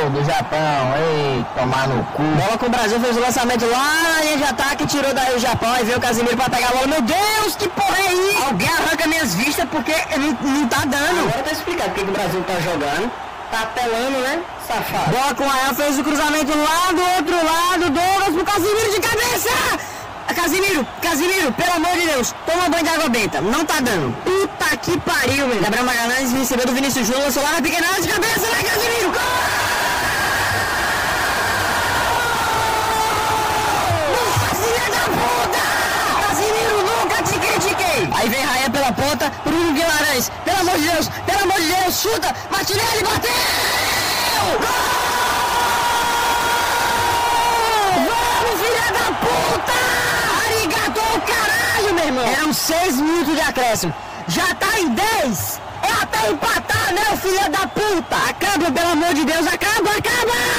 gol do Japão. Ei, tomar no cu. Bola com o Brasil, fez o lançamento lá na linha de ataque, tirou daí o Japão e veio o Casimiro pra pegar a bola. Meu Deus, que porra é isso? Alguém arranca minhas vistas porque não tá dando. Agora tá explicado porque o Brasil tá jogando. Tá apelando, né? Safado. Bola com a Rael, fez o cruzamento lá do outro lado. Douglas pro Casimiro de cabeça. Casimiro, pelo amor de Deus, toma banho de água benta. Não tá dando. Puta que pariu, meu. Gabriel Magalhães recebeu do Vinícius Júnior, lançou lá na pequena área de cabeça, né, Casimiro? Gol! Aí vem Raia pela ponta, Bruno Guimarães, pelo amor de Deus, chuta, Martinelli bateu! Gol! Vamos, filha da puta! Arigato, caralho, meu irmão! Eram 6 minutos de acréscimo, já tá em 10! É até empatar, né, filha da puta! Acaba, pelo amor de Deus, acaba!